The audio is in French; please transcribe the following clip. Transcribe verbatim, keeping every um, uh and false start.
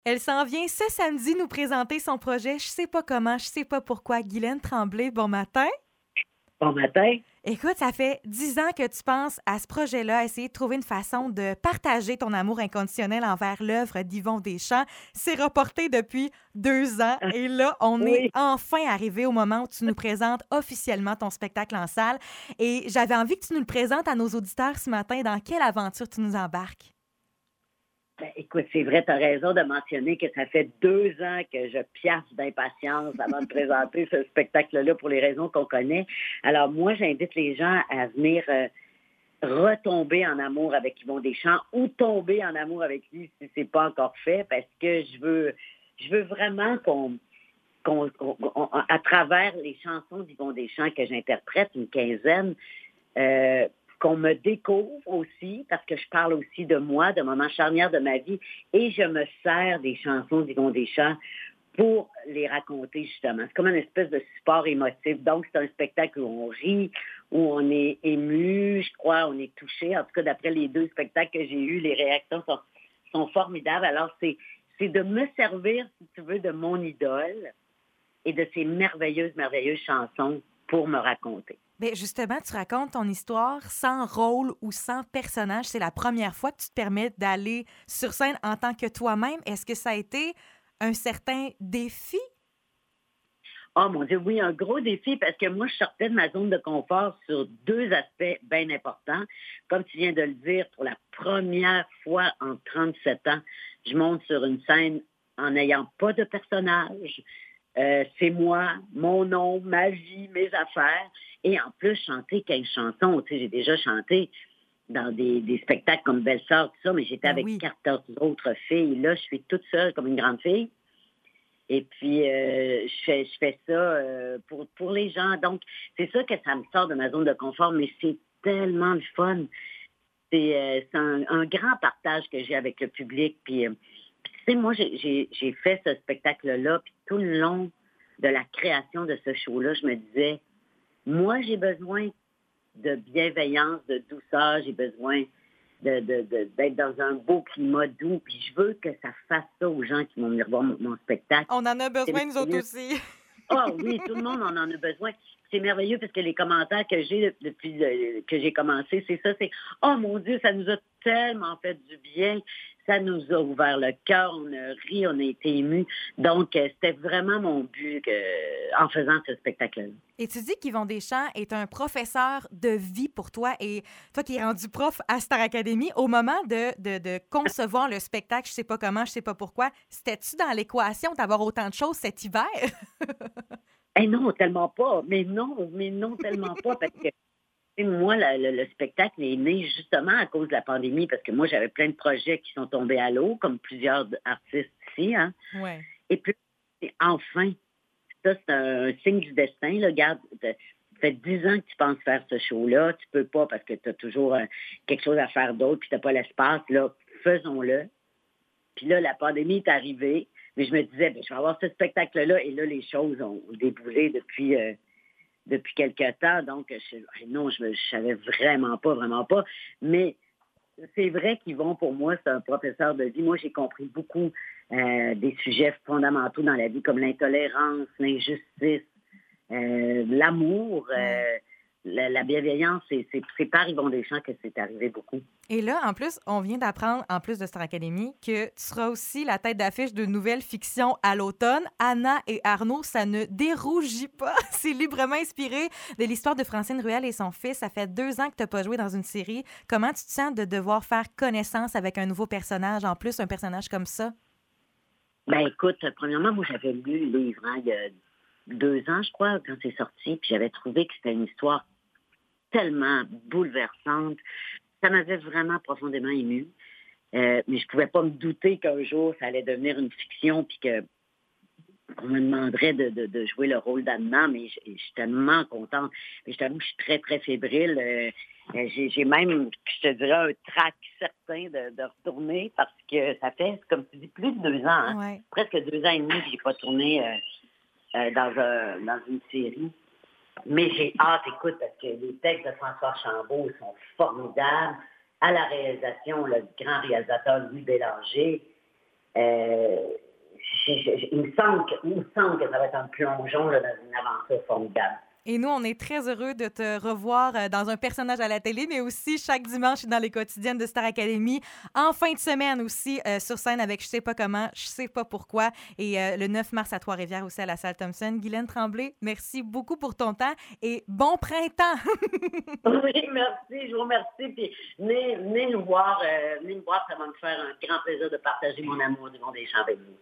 Elle s'en vient ce samedi nous présenter son projet Je sais pas comment, je sais pas pourquoi. Guylaine Tremblay, bon matin. Bon matin. Écoute, ça fait dix ans que tu penses à ce projet-là, à essayer de trouver une façon de partager ton amour inconditionnel envers l'œuvre d'Yvon Deschamps. C'est reporté depuis deux ans Ah, et là, on est oui. enfin arrivé au moment où tu nous présentes officiellement ton spectacle en salle. Et j'avais envie que tu nous le présentes à nos auditeurs ce matin. Dans quelle aventure tu nous embarques? Ben, écoute, c'est vrai, tu as raison de mentionner que ça fait deux ans que je piaffe d'impatience avant de présenter ce spectacle-là pour les raisons qu'on connaît. Alors, moi, j'invite les gens à venir euh, retomber en amour avec Yvon Deschamps ou tomber en amour avec lui si c'est pas encore fait, parce que je veux, je veux vraiment qu'on, qu'on, qu'on- qu'on- à travers les chansons d'Yvon Deschamps que j'interprète, une quinzaine, euh, qu'on me découvre aussi, parce que je parle aussi de moi, de moments charnières de ma vie, et je me sers des chansons d'Yvon Deschamps pour les raconter, justement. C'est comme une espèce de support émotif. Donc, c'est un spectacle où on rit, où on est ému, je crois, on est touché. En tout cas, d'après les deux spectacles que j'ai eus, les réactions sont, sont formidables. Alors, c'est, c'est de me servir, si tu veux, de mon idole et de ses merveilleuses, merveilleuses chansons pour me raconter. Bien, justement, tu racontes ton histoire sans rôle ou sans personnage. C'est la première fois que tu te permets d'aller sur scène en tant que toi-même. Est-ce que ça a été un certain défi? Oh mon Dieu, oui, un gros défi parce que moi, je sortais de ma zone de confort sur deux aspects bien importants. Comme tu viens de le dire, pour la première fois en trente-sept ans, je monte sur une scène en n'ayant pas de personnage. Euh, c'est moi, mon nom, ma vie, mes affaires. Et en plus, chanter quinze chansons. Tu sais, j'ai déjà chanté dans des, des spectacles comme Belle-Sœur, tout ça, mais j'étais Ben avec oui. quatorze autres filles. Là, je suis toute seule comme une grande fille. Et puis, euh, je, fais, je fais ça euh, pour, pour les gens. Donc, c'est ça que ça me sort de ma zone de confort, mais c'est tellement le fun. C'est, euh, c'est un, un grand partage que j'ai avec le public. Puis, euh, puis, tu sais, moi, j'ai, j'ai, j'ai fait ce spectacle-là, puis tout le long de la création de ce show-là, je me disais, moi, j'ai besoin de bienveillance, de douceur, j'ai besoin de, de- de- d'être dans un beau climat doux, puis je veux que ça fasse ça aux gens qui vont venir voir mon, mon spectacle. On en a C'est besoin, nous autres merveilleux. aussi. Ah oui, tout le monde en, en a besoin. C'est merveilleux parce que les commentaires que j'ai depuis euh, que j'ai commencé, c'est ça, c'est «Oh mon Dieu, ça nous a tellement fait du bien, ça nous a ouvert le cœur, on a ri, on a été émus». Donc, euh, c'était vraiment mon but que- en faisant ce spectacle-là. Et tu dis qu'Yvon Deschamps est un professeur de vie pour toi. Et toi qui es rendu prof à Star Academy, au moment de, de, de concevoir le spectacle, je sais pas comment, je sais pas pourquoi, c'était-tu dans l'équation d'avoir autant de choses cet hiver? Eh non, tellement pas. Mais non, mais non, tellement pas parce que tu sais, moi, la- le, le spectacle est né justement à cause de la pandémie parce que moi, j'avais plein de projets qui sont tombés à l'eau, comme plusieurs artistes ici, hein. Ouais. Et puis, enfin, ça, c'est un signe du destin. Là. Regarde, ça fait dix ans que tu penses faire ce show-là. Tu peux pas parce que tu as toujours euh, quelque chose à faire d'autre, puis tu n'as pas l'espace. Là, faisons-le. Puis là, la pandémie est arrivée. Mais je me disais, ben, je vais avoir ce spectacle-là. Et là, les choses ont déboulé depuis, euh, depuis quelque temps. Donc, je, non, je ne savais vraiment pas, vraiment pas. Mais c'est vrai qu'Yvon, pour moi, c'est un professeur de vie. Moi, j'ai compris beaucoup euh, des sujets fondamentaux dans la vie, comme l'intolérance, l'injustice, euh, l'amour, Ouais. euh, la, la bienveillance. C'est, c'est, c'est par Yvon Deschamps que c'est arrivé beaucoup. Et là, en plus, on vient d'apprendre, en plus de Star Academy, que tu seras aussi la tête d'affiche de nouvelles fictions à l'automne. Anna et Arnaud, ça ne dérougit pas. C'est librement inspiré de l'histoire de Francine Ruel et son fils. Ça fait deux ans que tu n'as pas joué dans une série. Comment tu te sens de devoir faire connaissance avec un nouveau personnage, en plus un personnage comme ça? Ben écoute, premièrement, moi, j'avais lu le livre hein, il y a deux ans, je crois, quand c'est sorti, puis j'avais trouvé que c'était une histoire tellement bouleversante. Ça m'avait vraiment profondément émue. Euh, mais je pouvais pas me douter qu'un jour, ça allait devenir une fiction, puis que on me demanderait de, de, de jouer le rôle d'Anna, mais je, je suis tellement contente. Mais je t'avoue que je suis très, très fébrile. Euh, euh, j'ai, j'ai même, je te dirais, un trac certain de, de retourner parce que ça fait, comme tu dis, plus de deux ans, hein, Ouais. presque deux ans et demi que j'ai pas tourné euh, euh, dans, un, dans une série. Mais j'ai hâte, écoute, parce que les textes de François Chambault sont formidables. À la réalisation, le grand réalisateur Louis Bélanger. Euh, je, je, il, me semble que, il me semble que ça va être un plongeon là, dans une aventure formidable. Et nous, on est très heureux de te revoir dans un personnage à la télé, mais aussi chaque dimanche dans les quotidiennes de Star Academy. En fin de semaine aussi, euh, sur scène avec Je sais pas comment, je sais pas pourquoi. Et euh, le neuf mars à Trois-Rivières aussi à la salle Thompson. Guylaine Tremblay, merci beaucoup pour ton temps et bon printemps! Oui, merci, je vous remercie. Puis venez, venez nous voir, euh, venez nous voir, ça va me faire un grand plaisir de partager mon amour du monde des champs avec vous.